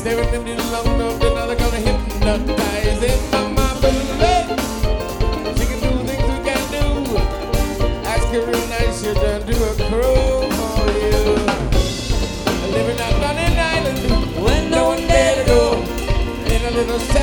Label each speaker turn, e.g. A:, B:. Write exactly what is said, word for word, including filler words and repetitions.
A: Living them too long enough, then they're gonna hypnotize in my mind, baby. She can do things we can't do. Ask her real nice, she'll done do a crow for you. Living out on an island when no one dare to go. In a little